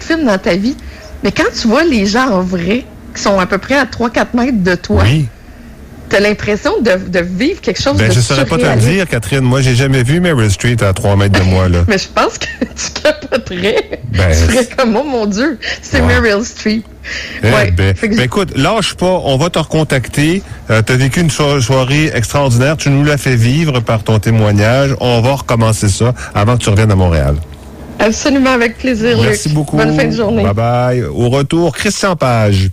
film dans ta vie. Mais quand tu vois les gens en vrai, qui sont à peu près à 3-4 mètres de toi, t'as l'impression de vivre quelque chose de je saurais pas te le dire, Catherine. Moi, j'ai jamais vu Meryl Streep à 3 mètres de moi, là. Mais je pense que tu capoterais. Tu ferais comme, oh mon Dieu, c'est Meryl Streep. Écoute, lâche pas, on va te recontacter. T'as vécu une soirée extraordinaire, tu nous l'as fait vivre par ton témoignage. On va recommencer ça avant que tu reviennes à Montréal. Absolument, avec plaisir, Merci beaucoup. Bonne fin de journée. Bye bye. Au retour, Christian Page.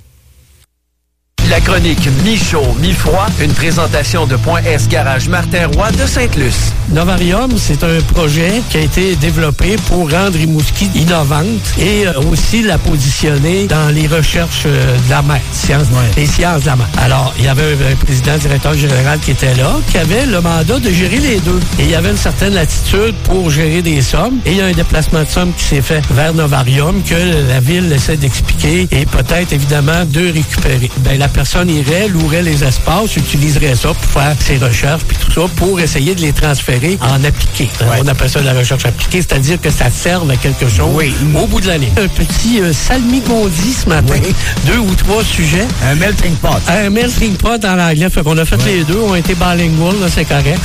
La chronique mi-chaud, mi-froid, une présentation de Point S Garage Martin Roy de Sainte-Luce. Novarium, c'est un projet qui a été développé pour rendre Rimouski innovante et aussi la positionner dans les recherches de la mer, les sciences de la mer. Alors, il y avait un président directeur général qui était là, qui avait le mandat de gérer les deux. Et il y avait une certaine latitude pour gérer des sommes. Et il y a un déplacement de sommes qui s'est fait vers Novarium que la ville essaie d'expliquer et peut-être, évidemment, de récupérer. La personne irait, louerait les espaces, utiliserait ça pour faire ses recherches puis tout ça pour essayer de les transférer en appliqué. On appelle ça de la recherche appliquée, c'est-à-dire que ça serve à quelque chose au bout de l'année. Un petit salmigondi ce matin, 2 ou 3 sujets. Un melting pot. Un melting pot en anglais, fait qu'on a fait les deux, on a été bilingual, là, c'est correct.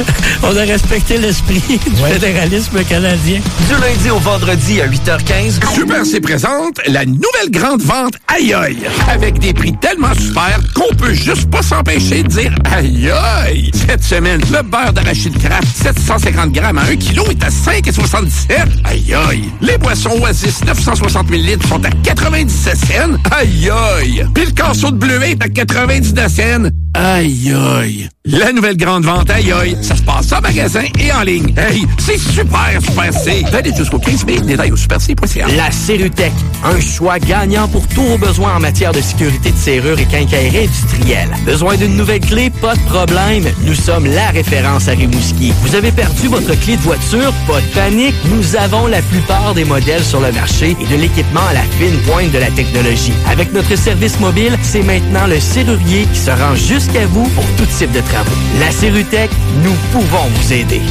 On a respecté l'esprit du fédéralisme canadien. Du lundi au vendredi à 8h15, Super C présente la nouvelle grande vente Aïe Aïe, avec des prix tellement super qu'on peut juste pas s'empêcher de dire aïe aïe. Cette semaine, le beurre d'arachide Kraft 750 grammes à 1 kg est à 5,77. Aïe aïe. Les boissons Oasis 960 ml sont à 97 cents. Aïe aïe. Puis le casseau de bleuet est à 99 cents. Aïe aïe. La nouvelle grande vente Aïe aïe, ça se passe en magasin et en ligne. Hey, c'est super C. Valide jusqu'au 15 mai. Détails au superc.ca. La Serrutech, un choix gagnant pour tous vos besoins en matière de sécurité de serrure et quincaillerie industrielle. Besoin d'une nouvelle clé? Pas de problème. Nous sommes la référence à Rimouski. Vous avez perdu votre clé de voiture? Pas de panique. Nous avons la plupart des modèles sur le marché et de l'équipement à la fine pointe de la technologie. Avec notre service mobile, c'est maintenant le serrurier qui se rend jusqu'à vous pour tout type de travaux. La Serrutech, nous pouvons vous aider.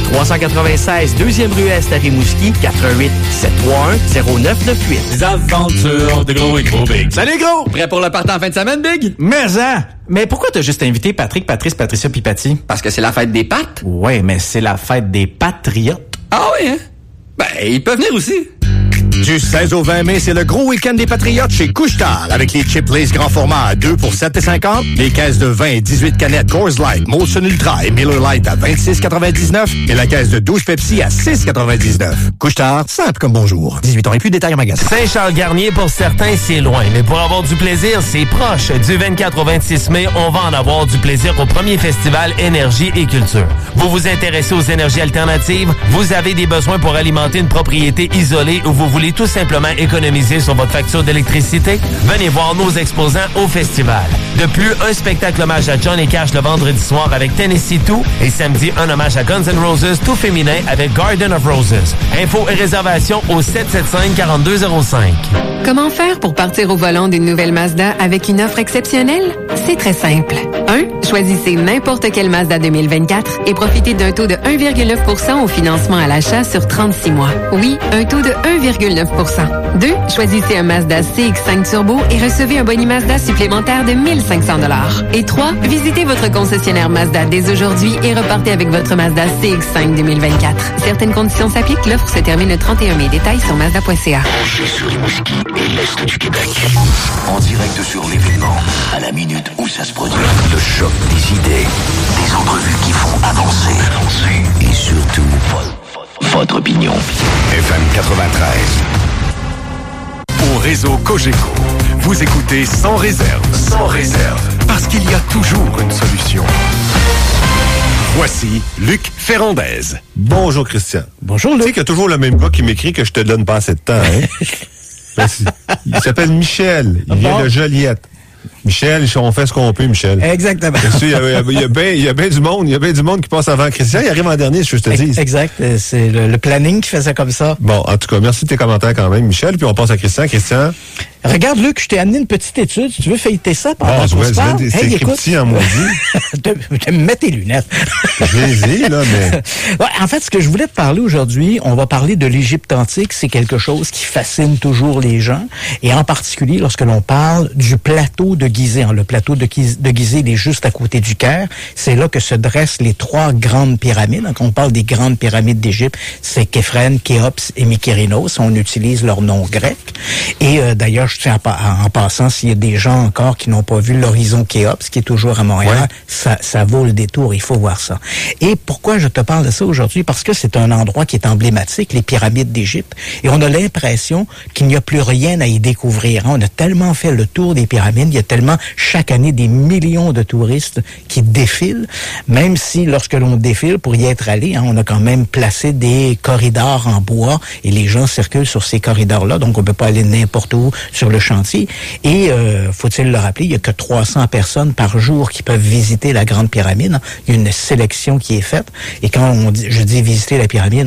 396 2e rue Est à Rimouski, 88 731 0998. Les aventures de Gros et Gros Big. Salut Gros! Prêt pour le party en fin de semaine, Big? Mais pourquoi t'as juste invité Patrick, Patrice, Patricia pis Patty? Parce que c'est la fête des pâtes? Ouais, mais c'est la fête des patriotes. Ah oui, hein? Ben, ils peuvent venir aussi. Du 16 au 20 mai, c'est le gros week-end des Patriotes chez Couche-Tard avec les chips Lay's grand format à 2 pour 7,50, les caisses de 20 et 18 canettes Coors Light, Molson Ultra et Miller Lite à 26,99 et la caisse de 12 Pepsi à 6,99. Couche-Tard, simple comme bonjour. 18 ans et plus, détails en magasin. Saint-Charles-Garnier, pour certains, c'est loin, mais pour avoir du plaisir, c'est proche. Du 24 au 26 mai, on va en avoir du plaisir au premier festival Énergie et Culture. Vous vous intéressez aux énergies alternatives? Vous avez des besoins pour alimenter une propriété isolée ou vous voulez tout simplement économiser sur votre facture d'électricité? Venez voir nos exposants au festival. De plus, un spectacle hommage à Johnny Cash le vendredi soir avec Tennessee 2 et samedi, un hommage à Guns N' Roses tout féminin avec Garden of Roses. Infos et réservations au 775-4205. Comment faire pour partir au volant d'une nouvelle Mazda avec une offre exceptionnelle? C'est très simple. 1. Choisissez n'importe quelle Mazda 2024 et profitez d'un taux de 1,9% au financement à l'achat sur 36 mois. Oui, un taux de 1,9%. 2. Choisissez un Mazda CX-5 Turbo et recevez un boni Mazda supplémentaire de 1 500 $. Et 3. Visitez votre concessionnaire Mazda dès aujourd'hui et repartez avec votre Mazda CX-5 2024. Certaines conditions s'appliquent. L'offre se termine le 31 mai. Détails sur Mazda.ca. Branché sur Rimouski et l'Est du Québec. En direct sur l'événement, à la minute où ça se produit. Le choc des idées, des entrevues qui font avancer. Et surtout, votre opinion. FM 93. Au réseau Cogeco, vous écoutez sans réserve. Sans réserve. Parce qu'il y a toujours une solution. Voici Luc Ferrandez. Bonjour Christian. Bonjour Luc. Tu sais qu'il y a toujours le même gars qui m'écrit que je te donne pas assez de temps, hein? Il s'appelle Michel. Il vient de Joliette. Michel, on fait ce qu'on peut, Michel. Exactement. Il y a bien du monde. Il y a bien du monde qui passe avant Christian. Il arrive en dernier, je te dis. Exact. C'est le planning qui fait ça comme ça. Bon, en tout cas, merci de tes commentaires quand même, Michel. Puis on passe à Christian. Christian. Regarde, Luc, je t'ai amené une petite étude. Si tu veux feuilleter ça pendant qu'on se parle. C'est écrit petit en maudit. Mets tes lunettes. Je les ai, là, mais... Ouais, en fait, ce que je voulais te parler aujourd'hui, on va parler de l'Égypte antique. C'est quelque chose qui fascine toujours les gens. Et en particulier, lorsque l'on parle du plateau de Gizeh. Le plateau de Gizeh, il est juste à côté du Caire. C'est là que se dressent les 3 grandes pyramides. Quand on parle des grandes pyramides d'Égypte, c'est Képhren, Khéops et Mykérinos. On utilise leur nom grec. Et d'ailleurs, je tiens en passant, s'il y a des gens encore qui n'ont pas vu l'horizon Khéops, qui est toujours à Montréal, ça vaut le détour, il faut voir ça. Et pourquoi je te parle de ça aujourd'hui? Parce que c'est un endroit qui est emblématique, les pyramides d'Égypte, et on a l'impression qu'il n'y a plus rien à y découvrir. On a tellement fait le tour des pyramides, il y a tellement chaque année des millions de touristes qui défilent, même si lorsque l'on défile, pour y être allé, on a quand même placé des corridors en bois, et les gens circulent sur ces corridors-là, donc on peut pas aller n'importe où sur le chantier. Et faut-il le rappeler, il n'y a que 300 personnes par jour qui peuvent visiter la Grande Pyramide. Il y a une sélection qui est faite. Et quand je dis visiter la pyramide,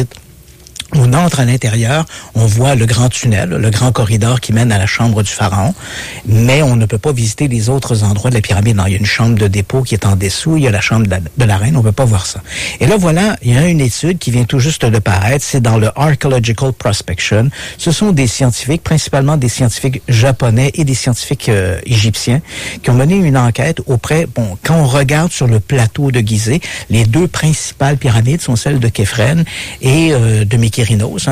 on entre à l'intérieur, on voit le grand tunnel, le grand corridor qui mène à la chambre du pharaon, mais on ne peut pas visiter les autres endroits de la pyramide. Non, il y a une chambre de dépôt qui est en dessous, il y a la chambre de la reine, on ne peut pas voir ça. Et là, voilà, il y a une étude qui vient tout juste de paraître, c'est dans le Archaeological Prospection. Ce sont des scientifiques, principalement des scientifiques japonais et des scientifiques égyptiens, qui ont mené une enquête auprès, quand on regarde sur le plateau de Gizeh, les 2 principales pyramides sont celles de Képhren et de Mykérinos,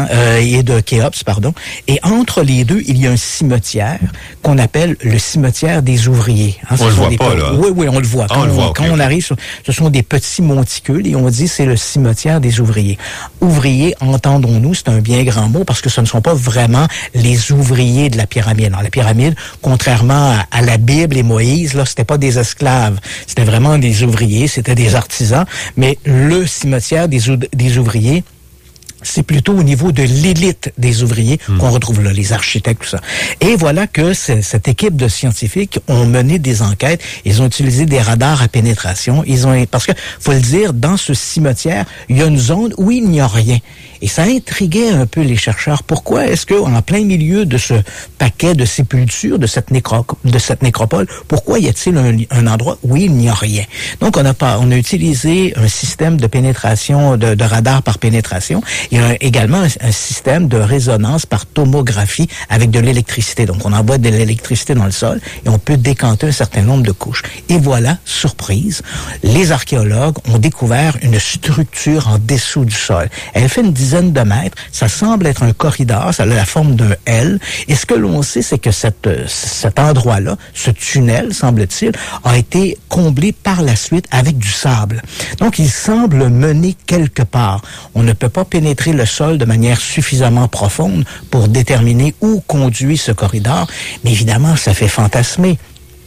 et de Khéops, pardon. Et entre les 2, il y a un cimetière qu'on appelle le cimetière des ouvriers. On le voit pas, là. Oui, on le voit. Quand on arrive ce sont des petits monticules et on dit c'est le cimetière des ouvriers. Ouvriers, entendons-nous, c'est un bien grand mot parce que ce ne sont pas vraiment les ouvriers de la pyramide. Alors, la pyramide, contrairement à la Bible et Moïse, là, c'était pas des esclaves. C'était vraiment des ouvriers, c'était des artisans. Mais le cimetière des ouvriers, c'est plutôt au niveau de l'élite des ouvriers qu'on retrouve là, les architectes, tout ça. Et voilà que cette équipe de scientifiques ont mené des enquêtes. Ils ont utilisé des radars à pénétration. Parce que, faut le dire, dans ce cimetière, il y a une zone où il n'y a rien. Et ça intriguait un peu les chercheurs. Pourquoi est-ce qu'en plein milieu de ce paquet de sépultures, de cette nécropole, pourquoi y a-t-il un endroit où il n'y a rien? Donc, on a utilisé un système de pénétration, de radar par pénétration. Il y a également un système de résonance par tomographie avec de l'électricité. Donc, on envoie de l'électricité dans le sol et on peut décanter un certain nombre de couches. Et voilà, surprise, les archéologues ont découvert une structure en dessous du sol. Elle fait une dizaine de mètres. Ça semble être un corridor. Ça a la forme d'un L. Et ce que l'on sait, c'est que cet endroit-là, ce tunnel, semble-t-il, a été comblé par la suite avec du sable. Donc, il semble mener quelque part. On ne peut pas pénétrer le sol de manière suffisamment profonde pour déterminer où conduit ce corridor. Mais évidemment, ça fait fantasmer.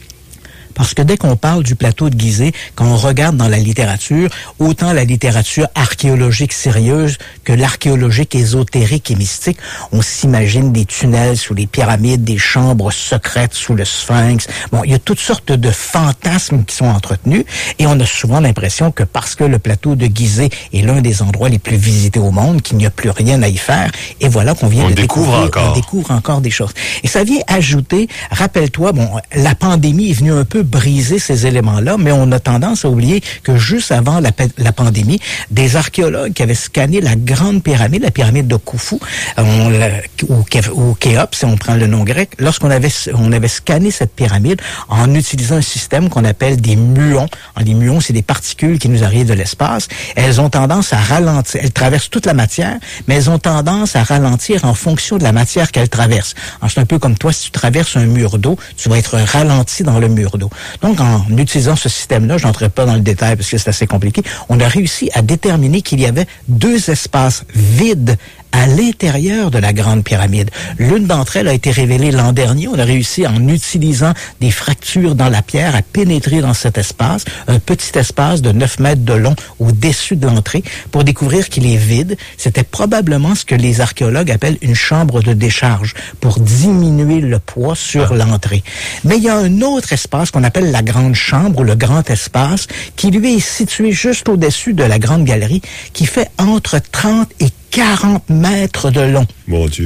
Parce que dès qu'on parle du plateau de Gizeh, quand on regarde dans la littérature, autant la littérature archéologique sérieuse que l'archéologique ésotérique et mystique, on s'imagine des tunnels sous les pyramides, des chambres secrètes sous le sphinx. Bon, il y a toutes sortes de fantasmes qui sont entretenus et on a souvent l'impression que parce que le plateau de Gizeh est l'un des endroits les plus visités au monde, qu'il n'y a plus rien à y faire, et voilà qu'on vient de découvrir. On découvre encore des choses. Et ça vient ajouter, rappelle-toi, la pandémie est venue un peu briser ces éléments-là, mais on a tendance à oublier que juste avant la pandémie, des archéologues qui avaient scanné la grande pyramide, la pyramide de Khufu, ou Khéops, si on prend le nom grec, lorsqu'on avait scanné cette pyramide en utilisant un système qu'on appelle des muons. Les muons, c'est des particules qui nous arrivent de l'espace. Elles ont tendance à ralentir. Elles traversent toute la matière, mais elles ont tendance à ralentir en fonction de la matière qu'elles traversent. Alors, c'est un peu comme toi, si tu traverses un mur d'eau, tu vas être ralenti dans le mur d'eau. Donc, en utilisant ce système-là, je n'entrerai pas dans le détail parce que c'est assez compliqué, on a réussi à déterminer qu'il y avait 2 espaces vides à l'intérieur de la Grande Pyramide. L'une d'entre elles a été révélée l'an dernier. On a réussi, en utilisant des fractures dans la pierre, à pénétrer dans cet espace, un petit espace de 9 mètres de long au-dessus de l'entrée, pour découvrir qu'il est vide. C'était probablement ce que les archéologues appellent une chambre de décharge, pour diminuer le poids sur l'entrée. Mais il y a un autre espace qu'on appelle la Grande Chambre, ou le Grand Espace, qui lui est situé juste au-dessus de la Grande Galerie, qui fait entre 30 et 40 mètres de long. Mon Dieu.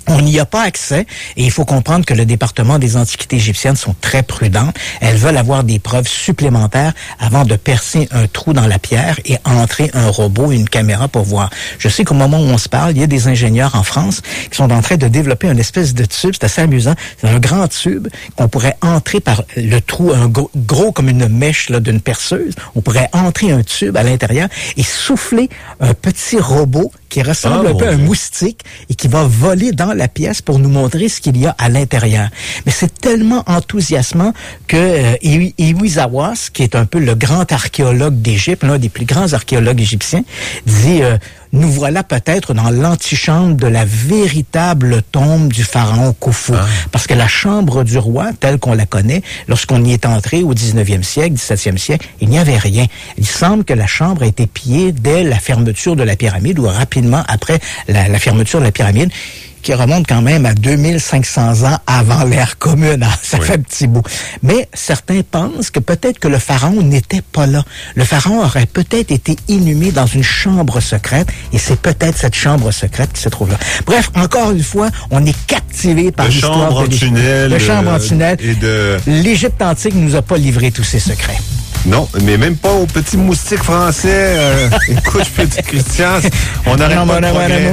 On n'y a pas accès et il faut comprendre que le département des antiquités égyptiennes sont très prudents. Elles veulent avoir des preuves supplémentaires avant de percer un trou dans la pierre et entrer un robot et une caméra pour voir. Je sais qu'au moment où on se parle, il y a des ingénieurs en France qui sont en train de développer une espèce de tube. C'est assez amusant. C'est un grand tube qu'on pourrait entrer par le trou, un gros comme une mèche là, d'une perceuse. On pourrait entrer un tube à l'intérieur et souffler un petit robot qui ressemble un peu à un moustique et qui va voler dans la pièce pour nous montrer ce qu'il y a à l'intérieur. Mais c'est tellement enthousiasmant que Iwizawas, qui est un peu le grand archéologue d'Égypte, l'un des plus grands archéologues égyptiens, dit nous voilà peut-être dans l'antichambre de la véritable tombe du pharaon Khufu. Parce que la chambre du roi, telle qu'on la connaît, lorsqu'on y est entré au 19e siècle, 17e siècle, il n'y avait rien. Il semble que la chambre a été pillée dès la fermeture de la pyramide ou rapidement après la fermeture de la pyramide, qui remonte quand même à 2500 ans avant l'ère commune. Ça fait un petit bout. Mais certains pensent que peut-être que le pharaon n'était pas là. Le pharaon aurait peut-être été inhumé dans une chambre secrète et c'est peut-être cette chambre secrète qui se trouve là. Bref, encore une fois, on est captivé par l'histoire de l'Égypte. Le chambre en tunnel. L'Égypte antique nous a pas livré tous ses secrets. Non, mais même pas au petit moustique français. Écoute, petit Christian, on n'arrête pas de progrès.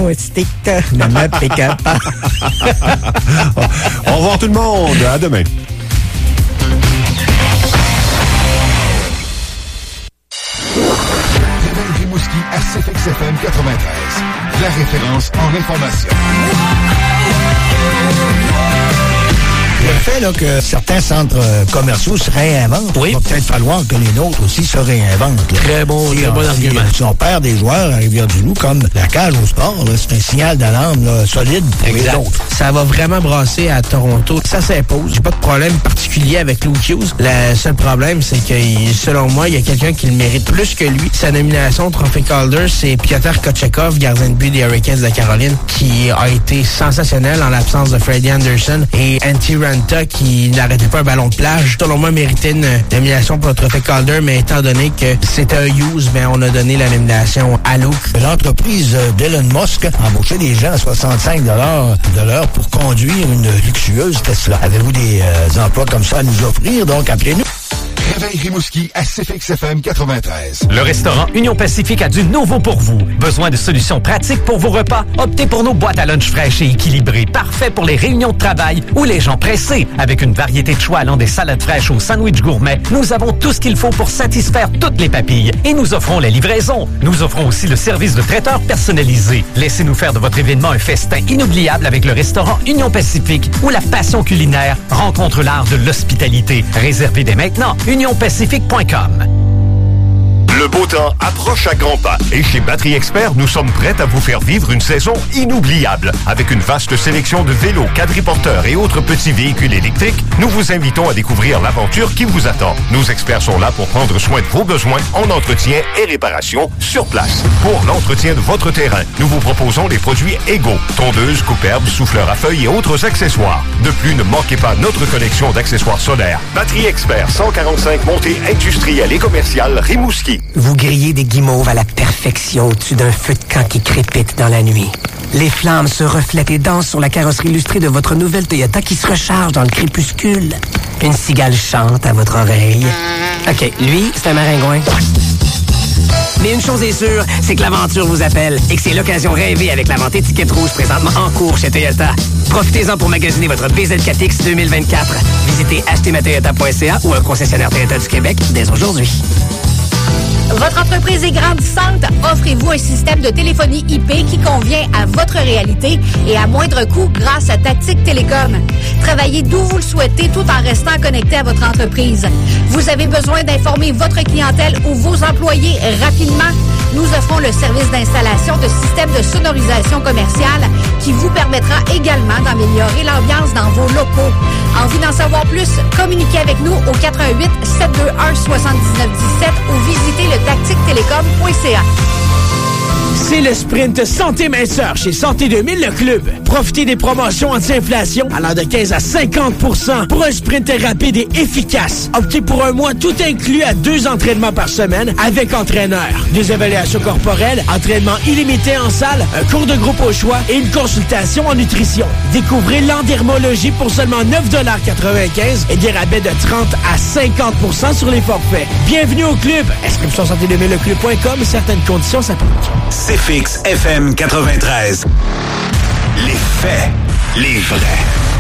Au revoir tout le monde. À demain. Rimouski à CFX-FM 93. La référence en information. Le fait là, que certains centres commerciaux se réinventent, il va peut-être falloir que les nôtres aussi se réinventent. Là. Très bon argument. Si on perd des joueurs à Rivière-du-Loup, comme la cage au sport, là, c'est un signal d'alarme là, solide pour les autres. Ça va vraiment brasser à Toronto. Ça s'impose. J'ai pas de problème particulier avec Luke Hughes. Le seul problème, c'est que, selon moi, il y a quelqu'un qui le mérite plus que lui. Sa nomination au Trophée Calder, c'est Piotr Kochetkov, gardien de but des Hurricanes de Caroline, qui a été sensationnel en l'absence de Freddie Anderson et Antti Raanta, qui n'arrêtait pas un ballon de plage. Selon moi, méritait une nomination pour le Trophée Calder, mais étant donné que c'était un Hughes, ben, on a donné la nomination à Luke. L'entreprise d'Elon Musk a embauché des gens à 65 de l'heure pour conduire une luxueuse Tesla. Avez-vous des emplois comme ça à nous offrir? Donc, appelez-nous. Réveil Rimouski à CFX-FM 93. Le restaurant Union Pacifique a du nouveau pour vous. Besoin de solutions pratiques pour vos repas? Optez pour nos boîtes à lunch fraîches et équilibrées, parfait pour les réunions de travail ou les gens pressés. Avec une variété de choix allant des salades fraîches aux sandwichs gourmets, nous avons tout ce qu'il faut pour satisfaire toutes les papilles et nous offrons la livraison. Nous offrons aussi le service de traiteur personnalisé. Laissez-nous faire de votre événement un festin inoubliable avec le restaurant Union Pacifique où la passion culinaire rencontre l'art de l'hospitalité. Réservez dès maintenant unionpacifique.com. Le beau temps approche à grands pas et chez Batterie Expert, nous sommes prêts à vous faire vivre une saison inoubliable. Avec une vaste sélection de vélos, quadriporteurs et autres petits véhicules électriques, nous vous invitons à découvrir l'aventure qui vous attend. Nos experts sont là pour prendre soin de vos besoins en entretien et réparation sur place. Pour l'entretien de votre terrain, nous vous proposons les produits égaux, tondeuses, coupe-herbes, souffleurs à feuilles et autres accessoires. De plus, ne manquez pas notre collection d'accessoires solaires. Batterie Expert, 145 montées industrielles et commerciales, Rimouski. Vous grillez des guimauves à la perfection au-dessus d'un feu de camp qui crépite dans la nuit. Les flammes se reflètent et dansent sur la carrosserie illustrée de votre nouvelle Toyota qui se recharge dans le crépuscule. Une cigale chante à votre oreille. OK, lui, c'est un maringouin. Mais une chose est sûre, c'est que l'aventure vous appelle et que c'est l'occasion rêvée avec la vente étiquette rouge présentement en cours chez Toyota. Profitez-en pour magasiner votre BZ4X 2024. Visitez achetermatoyota.ca ou un concessionnaire Toyota du Québec dès aujourd'hui. Votre entreprise est grandissante? Offrez-vous un système de téléphonie IP qui convient à votre réalité et à moindre coût grâce à Tactique Télécom. Travaillez d'où vous le souhaitez tout en restant connecté à votre entreprise. Vous avez besoin d'informer votre clientèle ou vos employés rapidement? Nous offrons le service d'installation de systèmes de sonorisation commerciale qui vous permettra également d'améliorer l'ambiance dans vos locaux. Envie d'en savoir plus? Communiquez avec nous au 88 721 7917 ou visitez le tactictelecom.ca. C'est le sprint Santé Minceur chez Santé 2000 Le Club. Profitez des promotions anti-inflation allant de 15 à 50% pour un sprint rapide et efficace. Optez pour un mois tout inclus à 2 entraînements par semaine avec entraîneur. Des évaluations corporelles, entraînement illimité en salle, un cours de groupe au choix et une consultation en nutrition. Découvrez l'endermologie pour seulement 9,95 $ et des rabais de 30 à 50% sur les forfaits. Bienvenue au club. Inscription santé2000leclub.com. Certaines conditions s'appliquent. C'est fixe FM 93. Les faits, les vrais.